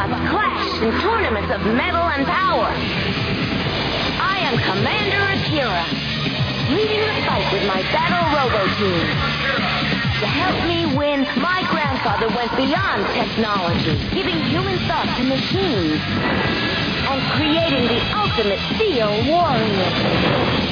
robots clash in tournaments of metal and power. I am Commander Akira, leading the fight with my Battle Robo team. To help me win, my grandfather went beyond technology, giving human thought to machines, and creating the ultimate steel warrior.